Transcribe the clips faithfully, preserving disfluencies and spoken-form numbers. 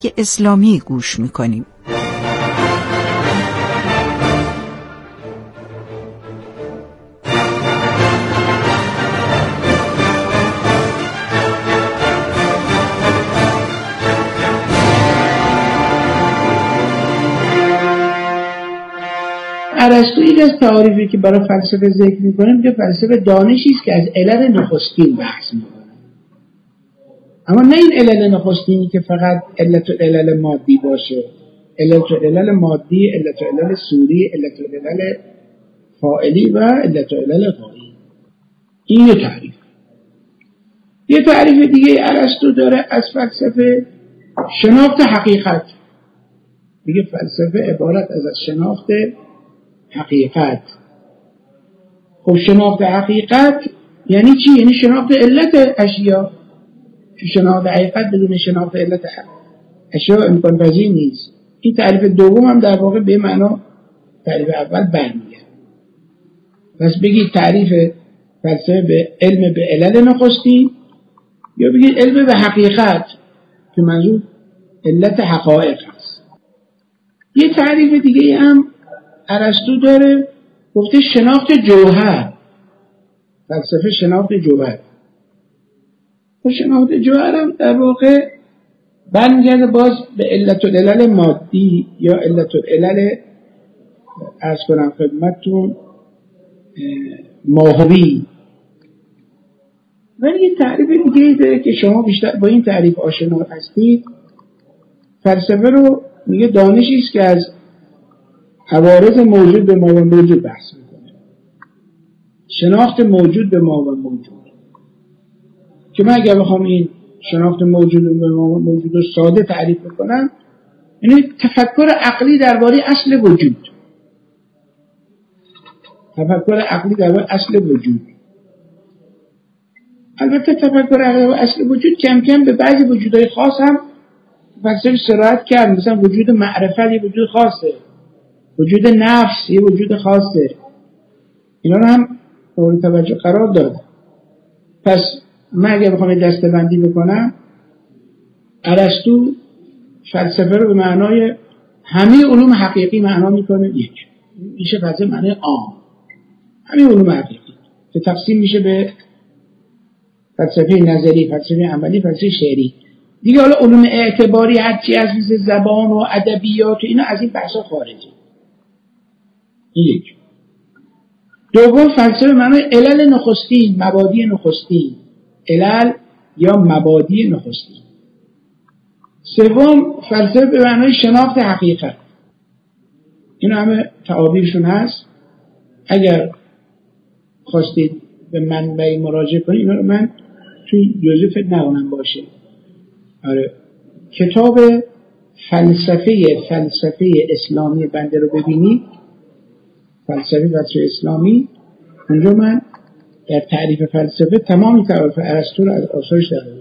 که اسلامی گوش میکنیم. ارسطو یک از تعاریفی که برای فلسفه ذکر میکنه میگه فلسفه دانشی است که از علل نخستین بحث میکنه، اما نه این علل نخستینی که فقط علت و علل مادی باشه، علت و علل مادی، علت و علل صوری، علت و علل فاعلی و علت و علل غایی. این یه تعریف. یه تعریف دیگه ارسطو داره از فلسفه، شناخت حقیقت. میگه فلسفه عبارت از شناخت حقیقت. خب شناخت حقیقت یعنی چی؟ یعنی شناخت علت اشیا. شناخت حقیقت بدون شناخت علت اشیا امکان پذیر نیست. این تعریف دوم هم در واقع به معنا تعریف اول برمیگرده. پس بگید تعریف فلسفه به علم به علل نخستین، یا بگید علم به حقیقت که منظور علت حقایق است. یه تعریف دیگه هم ارسطو داره، گفته شناخت جوهر. فلسفه شناخت جوهر. و شناخت جوهر هم در واقع برمیگرده باز به علت العلل مادی یا علت العلل عرض کنم خدمتتون ماهوی. ولی یه تعریف دیگه داره که شما بیشتر با این تعریف آشنا هستید. فلسفه رو میگه دانشی است که از عوارض موجود به ما و موجود بحث میکنه. شناخت موجود به ما و موجود، که من اگر بخوام این شناخت موجود به ما و موجود رو ساده تعریف بکنم، یعنی تفکر عقلی درباره اصل وجود. تفکر عقلی درباره اصل وجود. البته تفکر عقلی درباره اصل وجود کم کم به بعضی وجودهای خاص هم فلسفه سرایت کرد. مثلا وجود معرفت یه وجود خاصه، وجود نفس یه وجود خاصه، اینا رو هم مورد توجه قرار داد. پس من اگه بخوام دسته‌بندی بکنم، ارسطو فلسفه رو به معنای همه علوم حقیقی معنا میکنه. یک میشه فلسفه معنای عام، همه علوم حقیقی که تقسیم میشه به فلسفه نظری، فلسفه عملی، فلسفه شعری. دیگه حالا علوم اعتباری هرچی از مثل زبان و ادبیات و اینا از این بحثا خارجه. این یک. دوم فلسفه معنای علل نخستین، مبادی نخستین، علل یا مبادی نخستین. سوم فلسفه به معنای شناخت حقیقت. این همه تعابیرشون هست. اگر خواستید به منبعی مراجعه کنید، اینا رو من توی جزء فکر نکنم باشه. آره، کتاب فلسفه فلسفه اسلامی بنده رو ببینید، فلسفه فلسفه اسلامی. اونجا من در تعریف فلسفه تمامی تعریف ارسطو رو از آثارش دارم.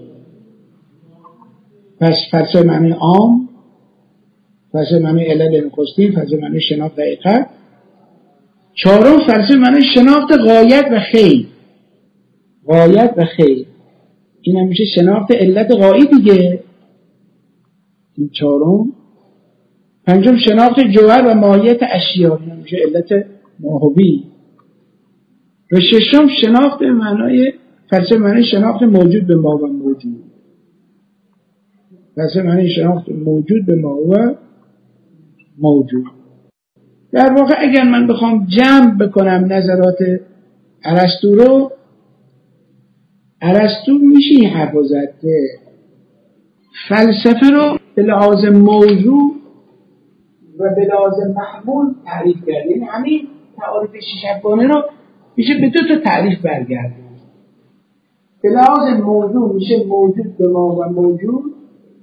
پس فلسفه معنی عام، فلسفه معنی علل نخستین، فلسفه معنی شناخت حقیقت. چهارم فلسفه معنی شناخت غایت و خیر. غایت و خیر این هم میشه شناخت علت غایی دیگه. این چهارم. پنجم شناخت جوهر و ماهیت اشیا، این هم میشه علت ماهوی. و ششم شناخت معنای فلسفه معنی شناخت موجود به ما و موجود. فلسفه معنی شناخت موجود به ما و موجود. در واقع اگر من بخوام جمع بکنم نظرات ارسطو رو، ارسطو میشه این حرف رو زد که فلسفه رو به لحاظ موضوع و به لحاظ محمول تعریف کرد. یعنی همین تعاریف شیشگانه رو میشه به دو تا تعریف برگردیم. به لحاظ موضوع میشه موجود به ما و موجود،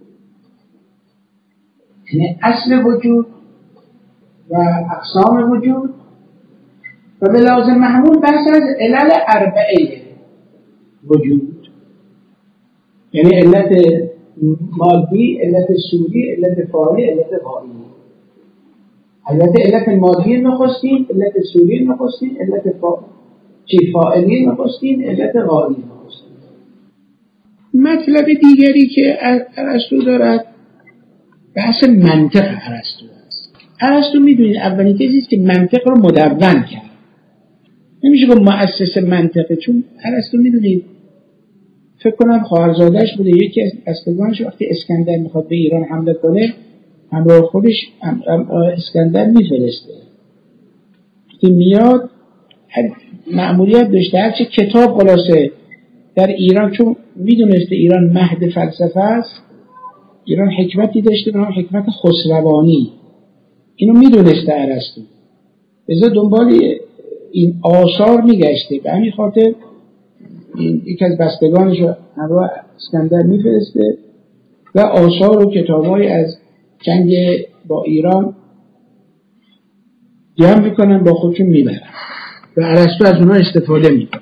یعنی اصل وجود و اقسام وجود. و به لحاظ محمول بحث از علل اربعه وجود، یعنی علت مادی، علت صوری، علت فاعلی، علت غایی. البته علت مادی نخستین، علت صوری نخستین، علت فا... چی فاعلی نخستین، علت غایی نخستین. مطلب دیگری که ارسطو دارد بحث منطق ارسطو است. ارسطو میدونید اولین کسی است که منطق رو مدون کرد. نمیشه گفت مؤسس منطقه، چون ارسطو میدونید فکر کنم خواهرزاده‌اش بوده، یکی از بستگانش وقتی اسکندر میخواد به ایران حمله کنه همراه خودش اسکندر میفرسته. وقتی میاد مأموریت داشته هرچه کتاب خلاصه در ایران، چون میدونسته ایران مهد فلسفه است، ایران حکمتی داشته به نام حکمت خسروانی، اینو میدونسته ارسطو، لذا دنبال این آثار میگشته. به همین خاطر این یک از بستگانش رو همراه اسکندر میفرسته و آثار و کتاب‌های از جنگ با ایران جمع میکنن با خودشون میبرن و ارسطو از اونها استفاده میکنه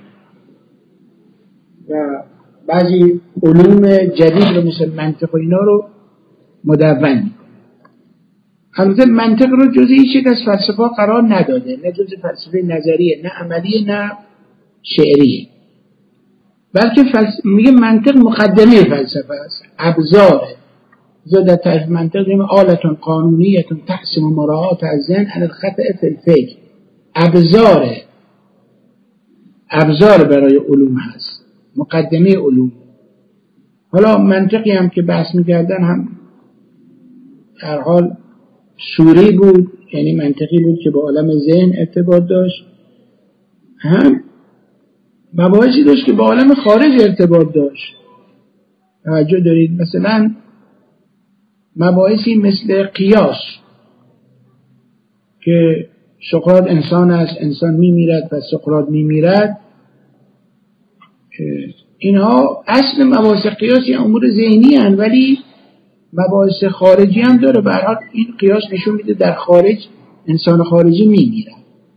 و بعضی علوم جدید رو مثل منطق و اینا رو مدون میکنه. البته منطق رو جزء هیچ یک از فلسفه قرار نداده، نه جزء فلسفه نظریه، نه عملیه، نه شعریه، بلکه فلسفه میگه منطق مقدمه فلسفه است، ابزاره. زود تعریف منطق دیم آلتون قانونیتون تحسم مراعات از ذهن عن الخطأ فی الفکر. ابزاره، ابزار برای علوم هست، مقدمه علوم. حالا منطقی هم که بحث میکردن هم در حال صوری بود، یعنی منطقی بود که با عالم ذهن ارتباط داشت، هم مباحثی داشت که با عالم خارج ارتباط داشت. توجه دارید؟ مثلا مباحثی مثل قیاس که سقراط انسان است، انسان میمیرد و سقراط میمیرد، اینها اصل مباحث قیاسی امور ذهنی هستند، ولی مباحث خارجی هم داره. به هر حال این قیاس نشون میده در خارج انسان خارجی میمیرد.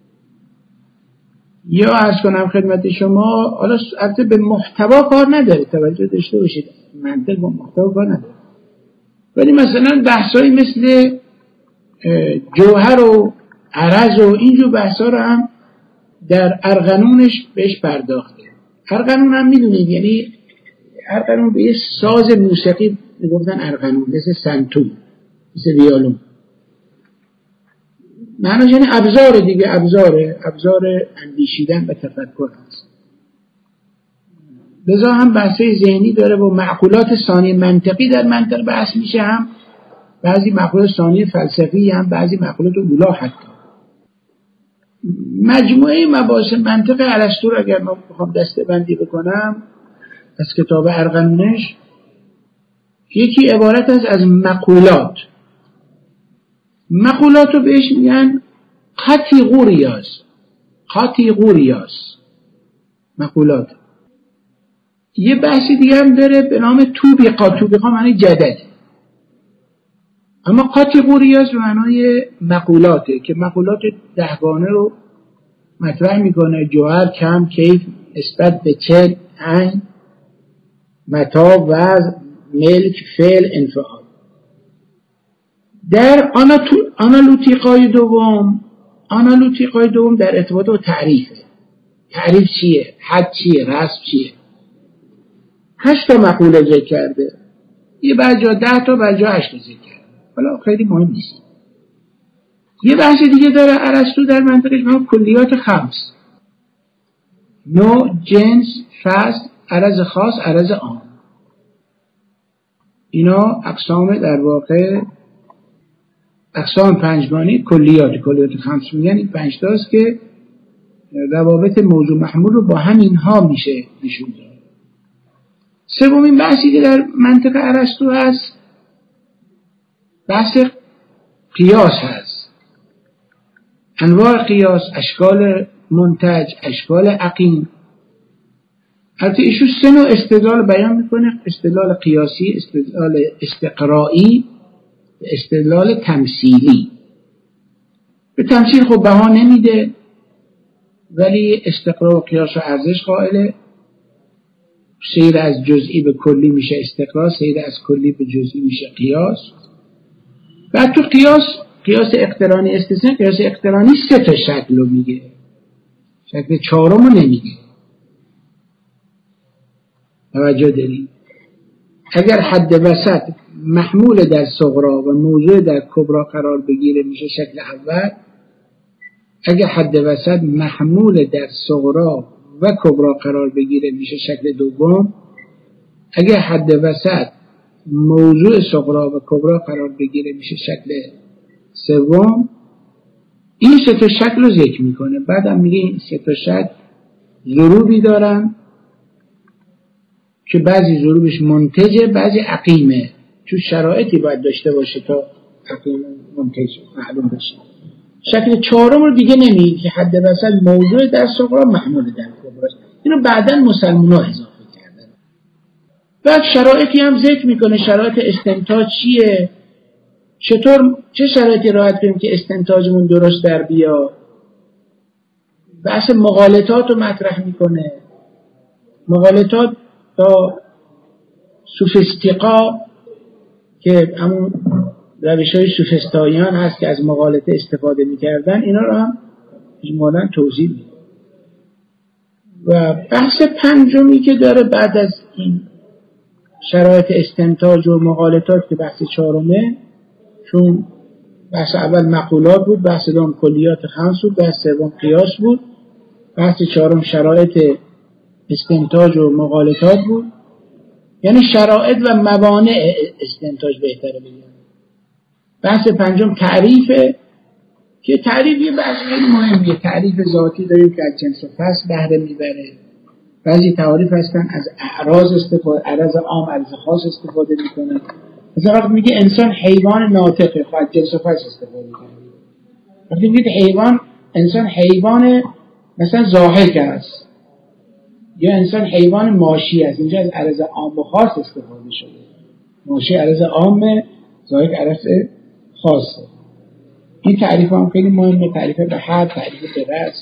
یا عرض کنم خدمت شما، حالا البته به محتوا کار نداره، توجه داشته باشید، منطق با محتوا کار نداره، ولی مثلا بحثایی مثل جوهر و عرض و اینجور بحثا رو هم در ارغنونش بهش پرداخته. ارغنون هم میدونید یعنی ارغنون به یه ساز موسیقی میگفتن ارغنون، مثل سنتور، مثل ویولون، معناش یعنی ابزار دیگه، ابزاره، ابزار اندیشیدن و تفکر هست. لذا هم بحثای ذهنی داره و معقولات ثانی منطقی در منطق بحث میشه، هم بعضی معقولات ثانی فلسفی، هم بعضی معقولات اولا. حتی مجموعه مباحث منطق ارسطو رو اگر من بخوام دسته بندی بکنم از کتاب ارغنونش، یکی عبارت است از مقولات. مقولات رو بهش میگن قاطیغوریاس، قاطیغوریاس مقولات. یه بحثی دیگه هم داره به نام توبیقا. توبیقا معنی جدد، اما قاطیغوریاس به معنای مقولاته که مقولات دهگانه رو مطرح میکنه: جوهر، کم، کیف، نسبت به چل، عین، متا، وضع، ملک، فعل، انفعال. در آنالوتیقای دوم، آنالوتیقای دوم در ارتباط با تعریفه. تعریف چیه؟ حد چیه؟ رسم چیه؟ هشت تا مقوله ذکر کرده، یه بعد جا ده تا، بعد جا هشت تا ذکر کرده. حالا خیلی مهم نیست. یه بحث دیگه داره ارسطو در منطقش به نام کلیات خمس: نوع، جنس، فصل، عرض خاص، عرض عام. اینا اقسام در واقع اقسام پنجگانی کلیات. کلیات خمس میگن این پنج تاست که روابط موضوع محمول رو با همینها میشه نشون داد. سومین بحثی که در منطق ارسطو هست بحث قیاس هست. انواع قیاس، اشکال منتج، اشکال عقیم. البته ایشو سه نوع استدلال بیان میکنه: استدلال قیاسی، استدلال استقرایی، استدلال تمثیلی. به تمثیل خب بها نمیده، ولی استقرار و قیاس و ارزش قائله. سیر از جزئی به کلی میشه استقرار، سیر از کلی به جزئی میشه قیاس. بعد تو قیاس، قیاس اقترانی استثناء، قیاس اقترانی سه تا شکل رو میگه، شکل چهارم رو نمیگه. توجه دارید؟ اگر حد وسط محمول در صغرا و موضوع در کبرا قرار بگیره میشه شکل اول. اگه حد وسط محمول در صغرا و کبرا قرار بگیره میشه شکل دوم. اگه حد وسط موضوع صغرا و کبرا قرار بگیره میشه شکل سوم. این سه تا شکل رو ذکر میکنه. بعدم میگه این سه تا شکل ضروبی دارن که بعضی ضروبش منتجه، بعضی عقیمه، چون شرایطی باید داشته باشه تا عقیم منتج معلوم بشه. شکل چهارم رو دیگه نمیگه که حد وسط موضوع در صغرا محمول در کبرا. اینو بعداً مسلمان ها اضافه کردن. بعد شرایطی هم ذکر میکنه. شرایط استنتاج چیه؟ چطور چه شرایطی راحت کنیم که استنتاجمون درست در بیا؟ بحث مغالطات رو مطرح میکنه. مغالطات تا سوفسطیقا که همون روش های سوفسطائیان هست که از مغالطه استفاده میکردن، اینا رو هم اجمالاً توضیح میده. و بحث پنجمی که داره بعد از این شرایط استنتاج و مغالطات که بحث چهارمه، چون بحث اول مقولات بود، بحث دوم کلیات خمس بود، بحث سوم قیاس بود، بحث چهارم شرایط استنتاج و مغالطات بود. یعنی شرایط و موانع استنتاج بهتره بگیم. بحث پنجم تعریفه که تعریف یه بحث خیلی مهمیه. تعریف ذاتی داریم که از جنس و فصل بهره میبره. بعضی تعریف هستن از اعراض استفاده، اعراض عام، اعراض خاص استفاده میکنن. مثلا وقتی میگه انسان حیوان ناطقه، خب از جنس و فصل استفاده میکنه. وقتی میگه حیوان، انسان حیوان مثلا ضاحک است یا انسان حیوان ماشی است، اینجا از اعراض عام و خاص استفاده شده. ماشی اعراض عامه، ضاحک اعراض خاصه. این تعریف هم خیلی مهمه. تعریف به حد، تعریف به رأس.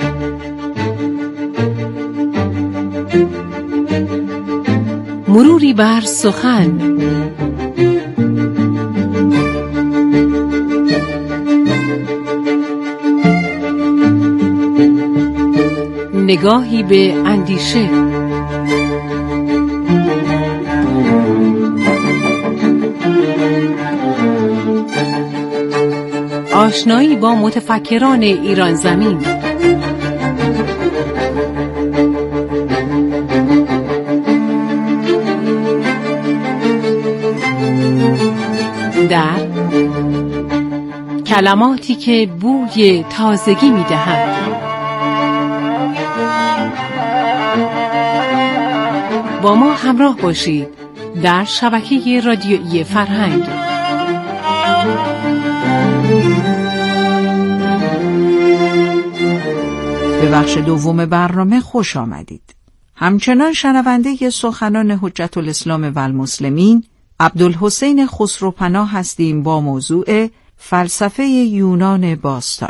مروری بر سخن. نگاهی به اندیشه. آشنایی با متفکران ایران زمین. در کلماتی که بوی تازگی می‌دهند. با ما همراه باشید در شبکه رادیویی فرهنگ. به بخش دوم برنامه خوش آمدید. همچنان شنونده سخنان حجت الاسلام و المسلمین عبدالحسین خسروپناه هستیم با موضوع فلسفه یونان باستان.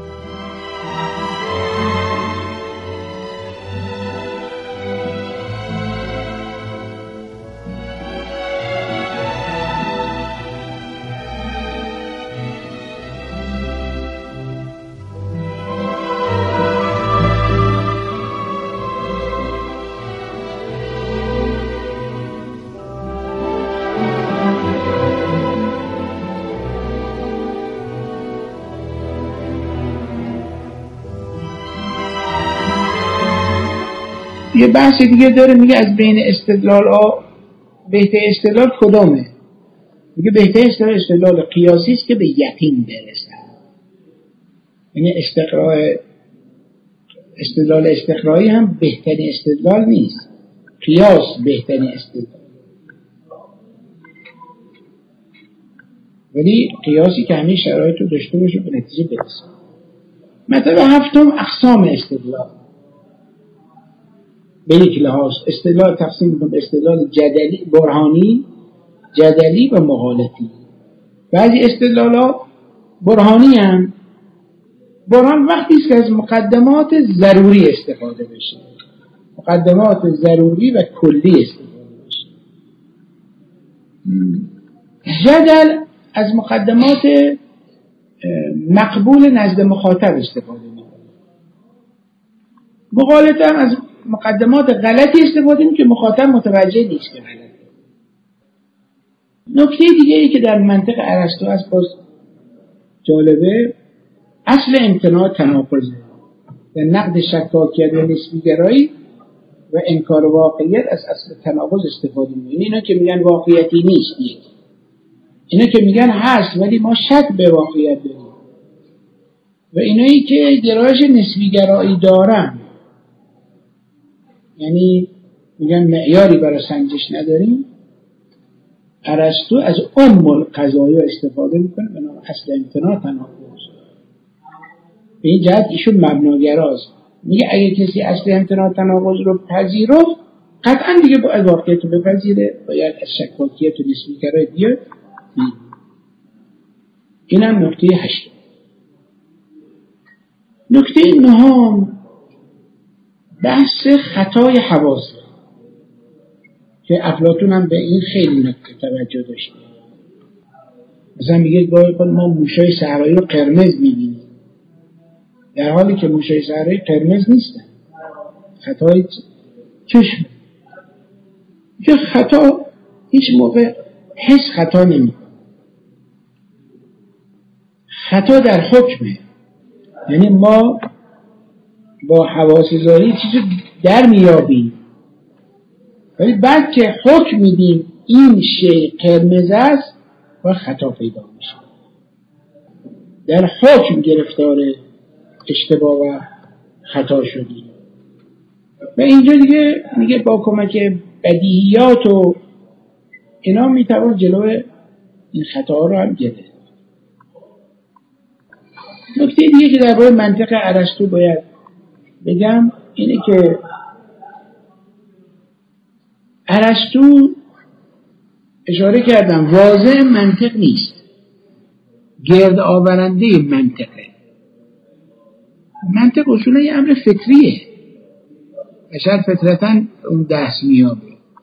یه بحث دیگه داره، میگه از بین استدلال ها بهتر استدلال کدامه؟ میگه بهتر استدلال استدلال قیاسی است که به یقین برسه. یعنی استقراء استدلال استقرایی هم بهترین استدلال نیست، قیاس بهترین استدلال. ولی قیاسی که همه شرایط رو داشته باشه به نتیجه برسه. مطلب هفتم اقسام استدلال. به یک لحاظ استدلال تقسیم می‌کنیم به استدلال جدلی، برهانی، جدلی و مغالطی. بعضی استدلال‌ها برهانی هم. برهان وقتی است که از مقدمات ضروری استفاده بشه، مقدمات ضروری و کلی استفاده بشه. جدل از مقدمات مقبول نزد مخاطب استفاده می‌کنه. مغالطه هم از مقدمات غلطی استفاده می‌کنه که مخاطب متوجه نیست که غلطه. نکته دیگه ای که در منطق ارسطو هست باز جالبه، اصل امتناع تناقضه و نقد شکاکیت و نسبیگرایی و انکار واقعیت از اصل تناقض استفاده می‌کنن. اینا که میگن واقعیتی نیست، یک اینا که میگن هست ولی ما شک به واقعیت داریم، و اینایی که گرایش نسبیگرایی دارن، یعنی میگن معیاری برای سنجش نداریم. ارسطو از ام القضایا استفاده میکنه به نام اصل امتناع تناقض. به این جهت ایشون مبناگراست، میگه اگه کسی اصل امتناع تناقض رو پذیرفت قطعا دیگه باید واقعیت رو بپذیره، باید از شکاکیت و نسبیگرایی بیاد. اینم نکته هشت. نکته نهم بحث خطای حواس که افلاطون هم به این خیلی نکته توجه داشته. مثلا میگه گاهی خود ما موشای صحرایی رو قرمز میبینیم، در حالی که موشای صحرایی قرمز نیستن. خطای چشم که خطا هیچ موقع حس خطا نمی، خطا در حکمه. یعنی ما با حواس ظاهری چیزو در میابیم، ولی بعد که حکم میدیم این شی قرمز است و خطا پیدا میشه، در حکم گرفتار اشتباه و خطا شدیم. و اینجا دیگه میگه با کمک بدیهیات و اینا میتوان جلوی این خطا رو هم گرفت. نکته دیگه که درباره منطق ارسطو باید بگم اینه که ارسطو اشاره کردم واضح منطق نیست، گرد آورنده منطقه. منطق اصولا یه امر فطریه، بشر فطرتاً اون دست میابه،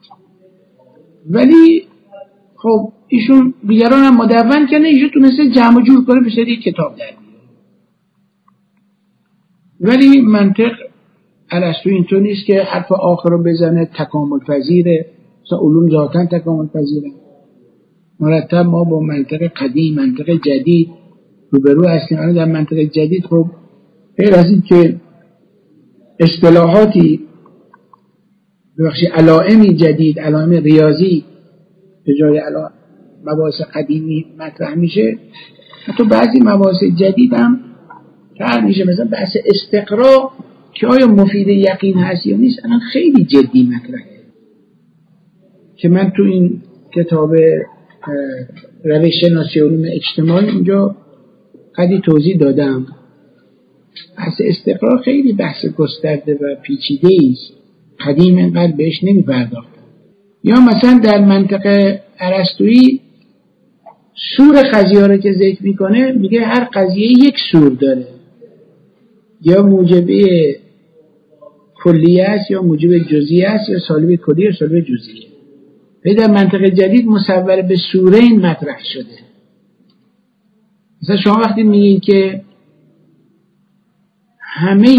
ولی خب ایشون دیگران هم مدون کنه، ایشون تونسته جمع جور کنه بشه یک کتاب در میاد. ولی منطق ارسطو اینطور نیست که حرف آخر رو بزنه تکامل پذیره، مثلا علوم ذاتاً تکامل پذیره. مرتب ما با منطق قدیم منطق جدید روبرو هستیم. الان در منطق جدید خب غیر از این که اصطلاحاتی ببخشید علائمی جدید، علائم ریاضی به جای علائم مباحث قدیمی مطرح میشه، حتی بعضی مباحث جدید هم طرح میشه، مثلا بحث استقرا که آیا مفید یقین هست یا نیست الان خیلی جدی مطرحه، که من تو این کتاب روش شناسی علوم اجتماعی اینجا قدی توضیح دادم. بحث استقرار خیلی بحث گسترده و پیچیده است، قدیم اینقدر بهش نمی پرداخت. یا مثلا در منطقه ارسطویی سور قضیه رو که ذکر میکنه میگه هر قضیه یک سور داره، یا موجبه کلیه است یا موجب جزئیه است، یا سالب کلیه یا سالب جزئیه. ولی در منطقه جدید مصور به سورین مطرح شده. مثلا شما وقتی میگین که همه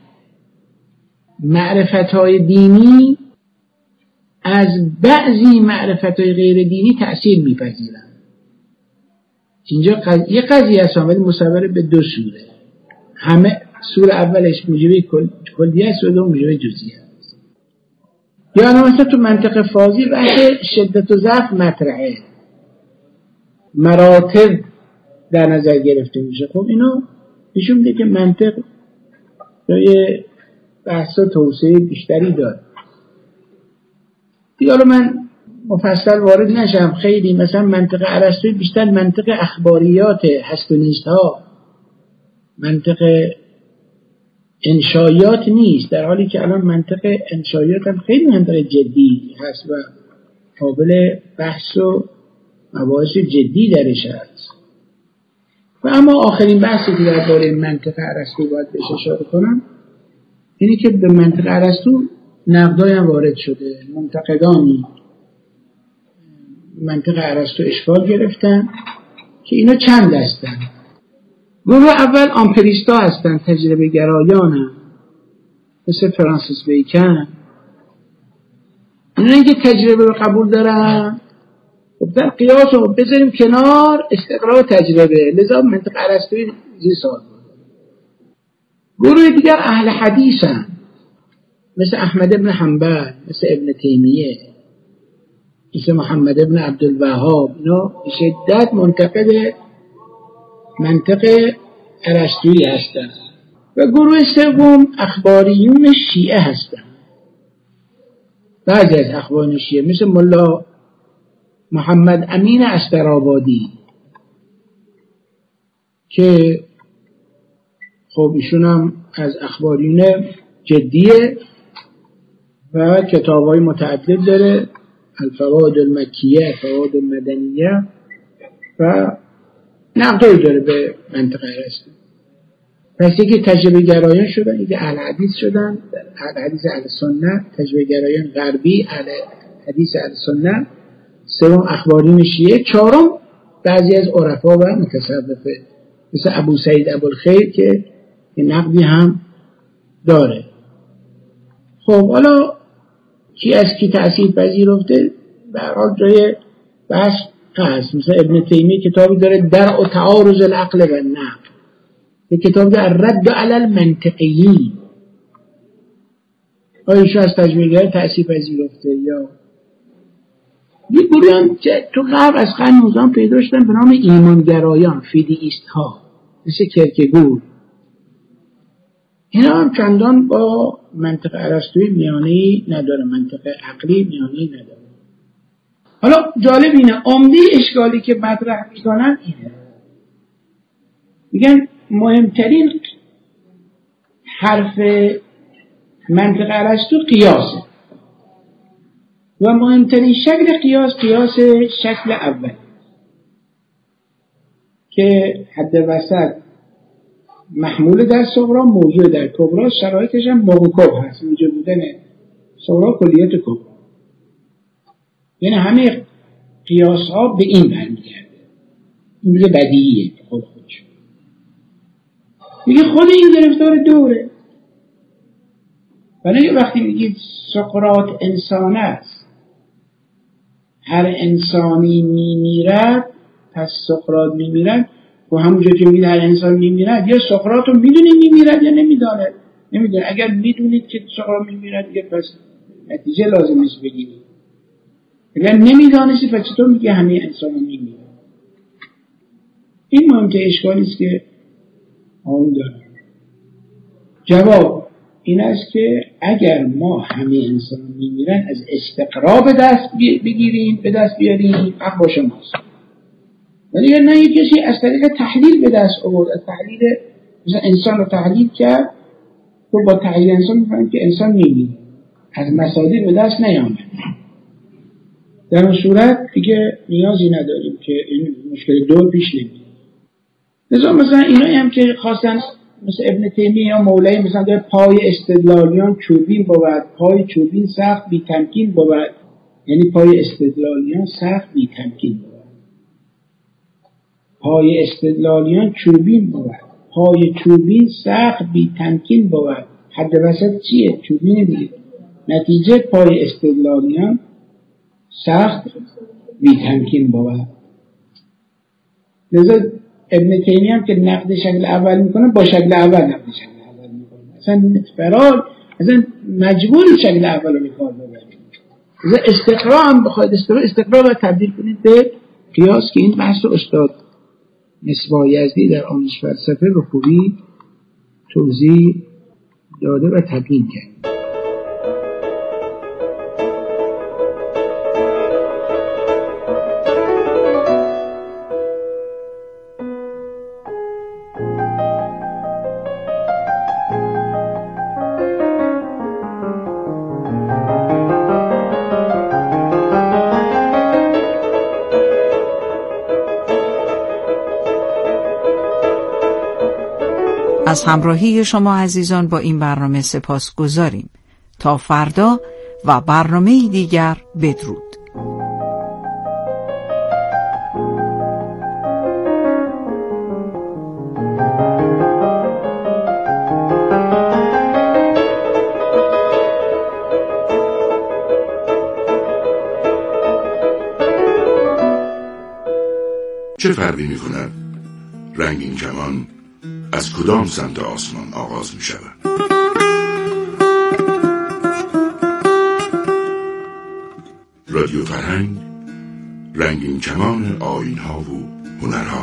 معرفت‌های دینی از بعضی معرفت‌های غیر دینی تأثیر می‌پذیرن، اینجا قض... یه قضیه هست ولی مصور به دو سوره، همه سور اولش موجب کل... کلیه است و دوم موجب جزئیه است. یا مثلا تو منطق فاضی بحث شدت و ضعف مطرحه، مراتب در نظر گرفته میشه. خب اینا نشون میده که منطق جای بحث و توسعه بیشتری داره. دیگه من مفصل وارد نشم خیلی، مثلا منطق ارسطویی بیشتر منطق اخباریات هست و نیست ها، منطق انشایات نیست، در حالی که الان منطق انشایات هم خیلی منطق جدی هست و قابل بحث و مباحث جدی درش هست. و اما آخرین بحثی که درباره منطق ارسطو باید بهش اشاره کنم اینه که به منطق ارسطو نقدای هم وارد شده. منتقدانی منطق ارسطو اشکال گرفتن که اینا چند هستن. گروه اول آمپریستا هستن، تجربه گرایان هم. مثل فرانسیس بیکن. اینا که تجربه رو قبول دارن گفتن قیاس رو بذاریم کنار، استقرار تجربه، لذا منطق ارسطویی زیر سوال بود. گروه دیگر اهل حدیثن، مثل احمد ابن حنبل، مثل ابن تیمیه، مثل محمد ابن عبدالوهاب، اینا به شدت منتقد منطق ارسطویی هستند. و گروه سوم اخباریون شیعه هستند. بعضی از اخباریون شیعه مثل ملا محمد امین استرآبادی که خب ایشون هم از اخباریون جدیه و کتاب‌های متعدد داره، الفوائد المکیه، الفوائد المدنیه، و نقدی داره به منطقه ارسطو. پس یکی تجربه گرایان شدن، یکی اهل حدیث شدن، اهل حدیث اهل سنت، تجربه گرایان غربی، اهل حدیث اهل سنت، سوم اخبارین شیعه، چهارم بعضی از عرفا و متصوفه مثل ابو سعید ابوالخیر که نقدی هم داره. خب حالا کی از کی تأثیر پذیرفته به هر حال جای بحث هست. مثل ابن تیمیه کتابی داره درء تعارض العقل و النقل، یک کتاب داره رد علی المنطقیین. آیا ایشون از تجربه‌گر تأثیر پذیرفته؟ یا یک گروه هم تو غرب از قرن نوزدهم پیدا شدن به نام ایمانگرایان، فیدئیست ها، مثل کرکگور. اینا هم چندان با منطق ارسطویی میانه‌ای نداره، منطق عقلی میانه‌ای نداره. حالا جالب اینه، عمده اشکالی که مطرح میکنن اینه، میگن مهمترین حرف منطق ارسطو قیاسه و مهمترین شکل قیاس قیاس شکل اول که حد وسط محمول در صغرا، موضوع در کبرا، شرایطش هم موقوف هست، موجود بودن صغرا کلیت کبرا. یعنی همه قیاس ها به این برمیگرده، این دیگه بدیهیه خود خودش. میگه خود این گرفتار دوره. ولی وقتی میگید سقراط انسان است، هر انسانی میمیرد، پس سقراط میمیرد، و همونجور که میگید هر انسان میمیرد، یا سقراط رو میدونید میمیرد یا نمیدانه نمیدونه. اگر میدونید که سقراط میمیرد دیگه پس نتیجه لازم نیست بگیرید. اگر نمیدانستی پس چطور میگه همه انسان میمیرد؟ این مهمترین اشکالی است که آن داره. جواب این است که اگر ما همه انسان میمیرن از استقرا به دست بگیریم، به دست بیاریم، حق با شماست. ولی اگر نه یک کسی از طریق تحلیل به دست آورد، از تحلیل مثلا انسان رو تحلیل کرد، تو با تحلیل انسان میفهمید که انسان میمیره، از مصادر به دست نیامد، در اون صورت دیگه نیازی نداریم که این مشکل دور پیش نمیاد. مثلا مثلا اینایی هم که خواستن مثل ابن تیمیه یا مولوی مثلا در پای استدلالیان چوبین بود، پای چوبین سخت بی تمکین بود، یعنی پای استدلالیان سخت بی تمکین بود. پای استدلالیان چوبین بود، پای چوبین سخت بی تمکین بود. حد وسط چیه؟ چوبین دیگه. نتیجه پای استدلالیان سخت بی تمکین بود. لذا ابن تیمیه هم که نقد شکل اول میکنه، با شکل اول نقد شکل اول میکنه. اصلا فرار اصلا مجبور شکل اول رو میکار ببرید. لذا استقرا هم بخواید استقرا استقرا رو تبدیل کنید به قیاس که این بحث استاد مصباح یزدی در آموزش فلسفه رو خوبی توضیح داده و تبیین کرد. از همراهی شما عزیزان با این برنامه سپاس گذاریم. تا فردا و برنامه دیگر، بدرود. فرقی می کند رنگین کمان از کدام سمت آسمان آغاز می شود. رادیو فرهنگ، رنگین کمان آیین‌ها و هنرها.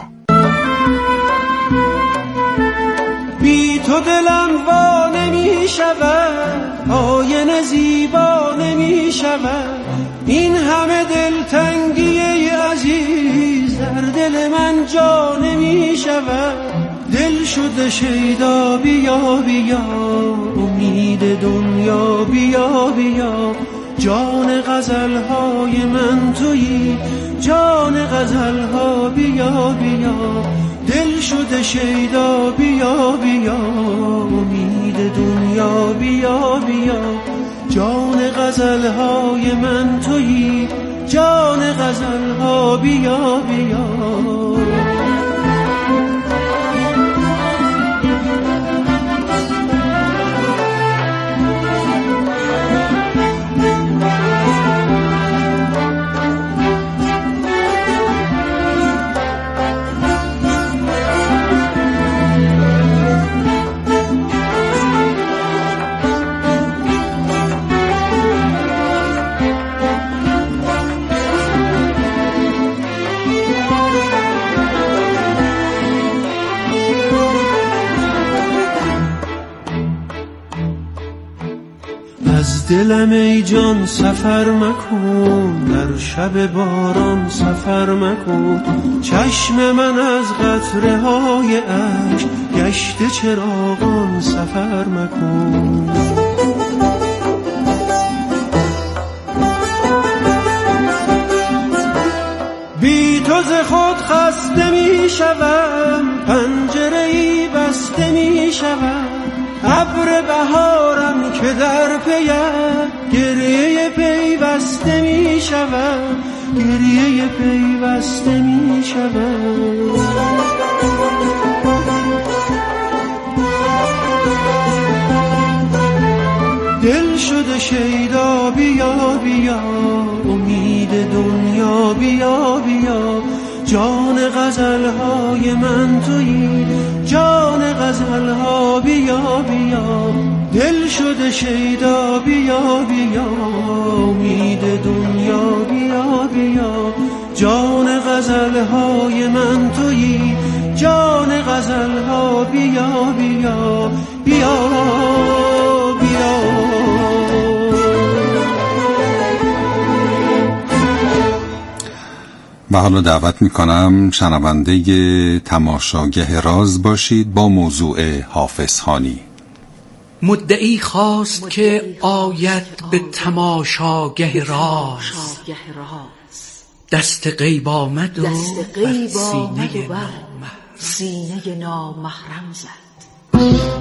بی تو دلم وا نمی شود، آینه زیبا نمی شود، این همه دلتنگی عزیز در دل من جا نمی شود. دل شده شیدا بیا بیا، امید دنیا بیا بیا، جان غزل‌های من تویی، جان غزل‌ها بیا بیا، دل شده شیدا بیا بیا، امید دنیا بیا بیا، جان غزل‌های من تویی، جان غزل‌ها بیا بیا. از دلم ای جان سفر مکن، در شب باران سفر مکن، چشم من از قطره های اشک گشته چراغان سفر مکن. بی تو ز خود خسته می شوم، پنجره ای بسته می شوم، ابر بهارم که در پیم، گریه پیوسته می شوم، گریه پیوسته می شوم. دل شده شیدا بیا بیا، امید دنیا بیا بیا، جان غزل‌های من تویی، جان غزل‌ها بیا بیا، دل شده شیدا بیا بیا، امید دنیا بیا بیا، جان غزل‌های من تویی، جان غزل‌ها بیا بیا بیا بیا. و حالا دعوت میکنم شنونده تماشاگه راز باشید با موضوع حافظ خوانی. مدعی خواست که آید به تماشاگه راز، دست غیب آمد و بر سینه نامحرم زد.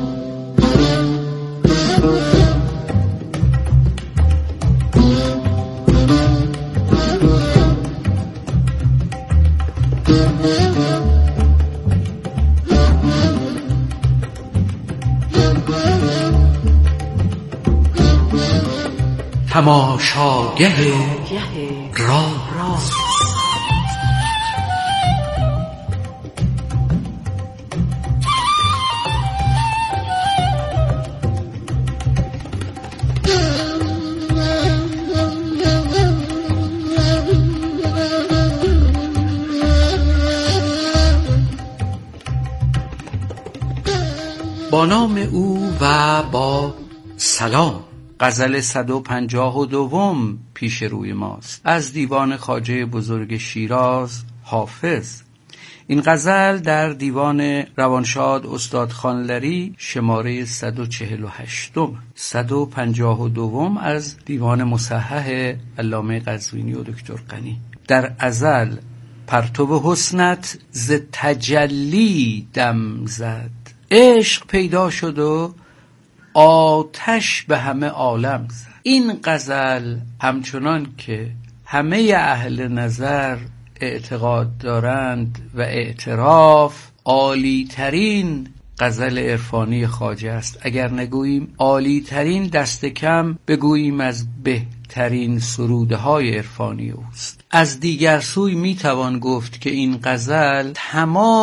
تماشاگه راز. با نام او و با سلام. غزل صد و پنجاه و دوم پیش روی ماست از دیوان خواجه بزرگ شیراز حافظ. این غزل در دیوان روانشاد استاد خانلری شماره صد و چهل و هشت، صد و پنجاه و دوم از دیوان مصحح علامه قزوینی و دکتر غنی. در ازل پرتو حسنت ز تجلی دم زد، عشق پیدا شد و آتش به همه عالم زد. این غزل همچنان که همه اهل نظر اعتقاد دارند و اعتراف، عالی ترین غزل عرفانی خواجه است. اگر نگوییم عالی ترین، دست کم بگوییم از بهترین سروده های عرفانی اوست. از دیگر سوی میتوان گفت که این غزل تمام